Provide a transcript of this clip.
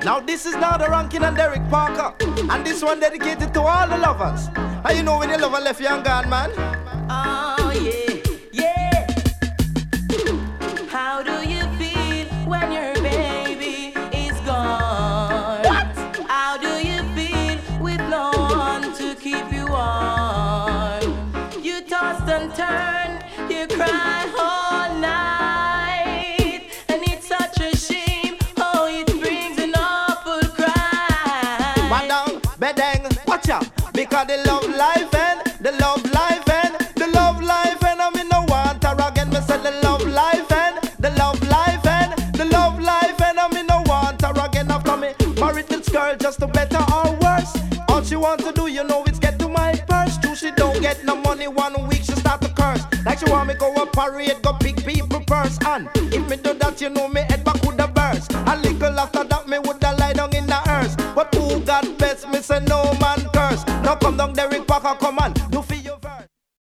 Now this is now the Rankin and Derek Parker, and this one dedicated to all the lovers. And you know when your lover left you and gone, man? Oh yeah, yeah. How do you feel when your baby is gone? What? How do you feel with no one to keep you warm? You tossed and turned, you cried all night, and it's such a shame. Oh, it brings an awful cry. Madam, bedeng, watch out, because the love life and the love life and the love life and I mean no want her again. Me say the love life and the love life and the love life and I mean no want her again. After me married this girl just to better or worse. All she wants to do, you know, is get to my purse. Too she don't get no money 1 week she start to curse. Like she want me go a parade, go pick people purse. And if me do that, you know me head back would a burst. A little after that me woulda lie down in the earth. But who God bless me say no man curse. Now come down Derek Parker, come on.